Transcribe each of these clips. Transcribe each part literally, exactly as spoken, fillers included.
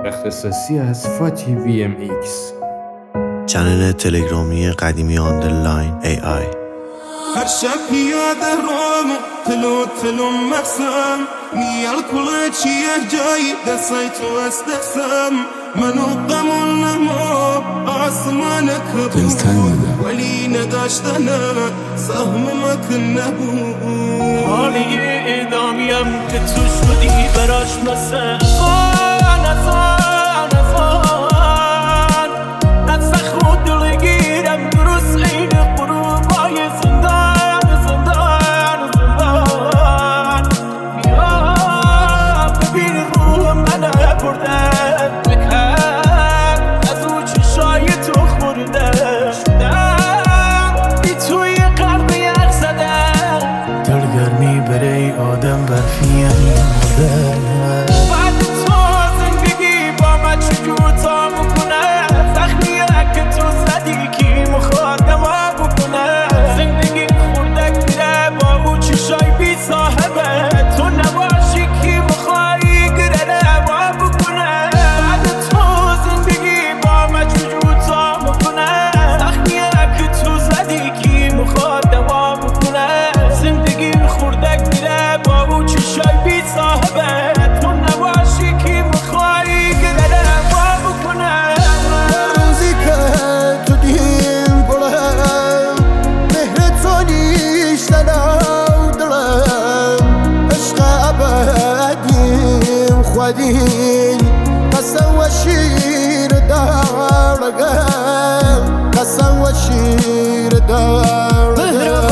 اختصاصی از فاتی وی ام ایکس، چنل تلگرامی قدیمی آندرلاین ای آی. هر شب یاد روم تلو تلو مقسم میال کل چیه جایی دستی تو استخسم منو قمول نمو آسمان کبود ولی نداشتنه سهم مکن نبود حالی ادامیم که تو شدی براش مثل فان افان افان از خود دلگیرم درست این قروبای زندان زندان زندان یا ببین روح من بردن بکن از او چشای تو خورده شدم بی توی قلب یک زدن دلگرمی برای آدم برفی مرده بعد تو زندگی با من چجور تا بکنه زخمیه که تو زدی کی مخواد دوا بکنه زندگی خوردک میره با او چشای بی صاحبه تو نباشی کی مخوایی گره دوا بکنه بعد تو زندگی با من چجور تا بکنه زخمیه که تو زدی کی مخواد دوا بکنه زندگی خوردک میره با او چشای بی صاحبه تو نباشی کی مخوایی گره دوا بکنه روزی که تو دیم گلم مهر تو نیشتن او دلم عشق ابدیم خودین قسم و شیر دارگم قسم و شیر دارگم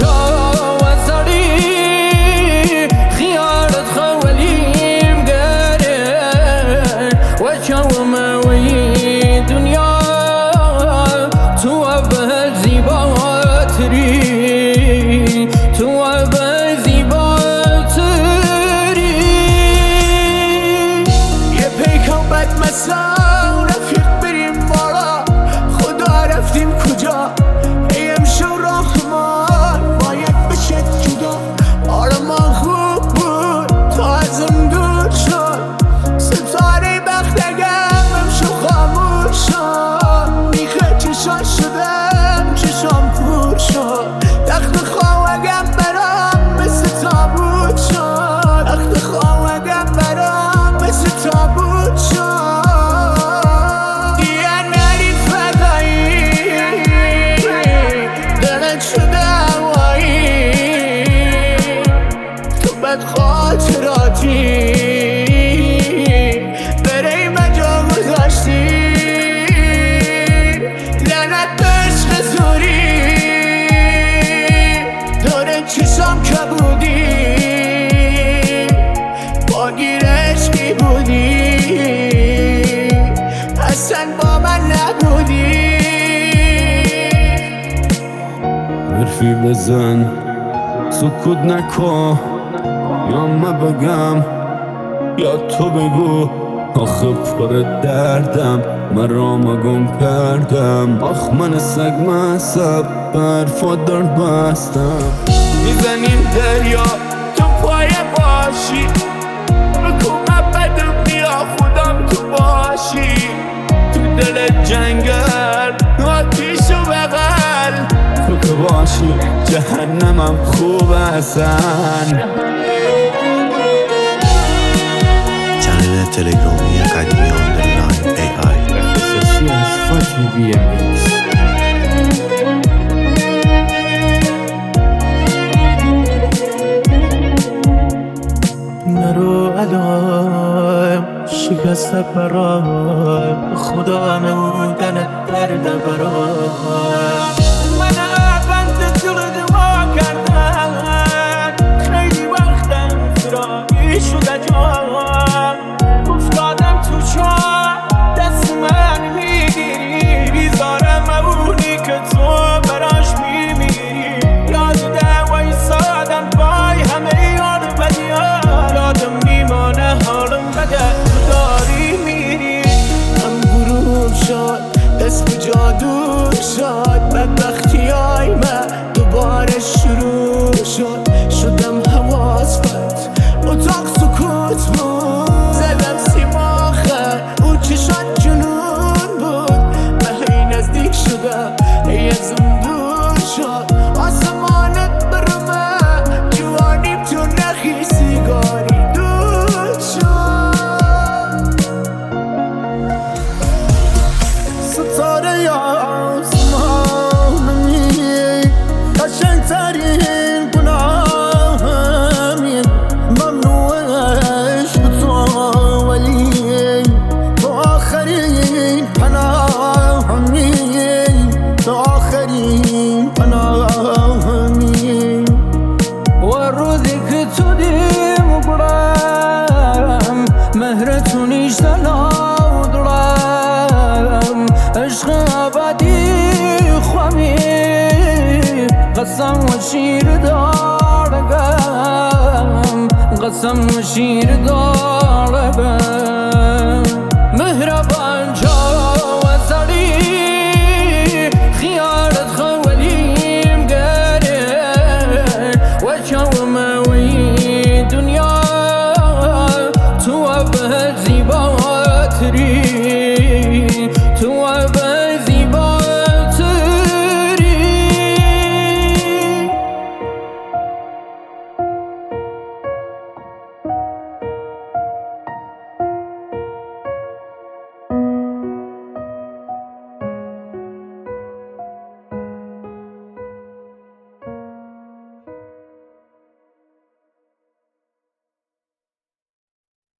مثلا رفیق بریم بالا خدا رفتیم کجا ای امشو رحمان باید بشه جدا آرمان خوب بود تا ازم دور شد ستاره بخت اگم امشو خاموش شد بیخه چشان شدم چشام پور شد تخت خواهگم برام مثل تابوت شد تخت خواهگم برام مثل تابوت شد خاطراتی برای من جا گذاشتی لعنت به عشق زوری داره چشم کبودی باگیر عشقی بودی اصلا با من نبودی حرفی بزن سکوت نکن یا من بگم یا تو بگو آخه پر دردم من را مگم کردم آخ من سگ مصب برفا درد بستم میزنیم دریا تو پای باشی رکومت بدم بیا خودم تو باشی تو دل جنگل آتیش و بغل تو که باشی جهنمم خوب هستن. چنل تلگرامی قدیمی آندرلاین ای آی. اختصاصی از فاتی وی ام ایکس. نرو علام شکست برام خدا نمودن درد برام من بند دل دوا کردن خیلی وقتم فراری شده جان افتادم تو چاه دست من میگیری بیزارم اونی که تو براش میمیری یاد دوای سادم بای همه یاد بدی یادم میمانه حالم بده تو داری میری ازم دور شد آسمانت برمه جوانیم تو نخی سیگاری دور شد ستاره آسمانمی قشنگترین گناهمی ممنوعش به تو ولی تو آخرین پناهمی تو آخرین پناهمی و روزی که تو دیم برم مهرتو نیشتنا درم عشق ابدی خوامی قسم و شیر دارگم قسم و شیر دارگم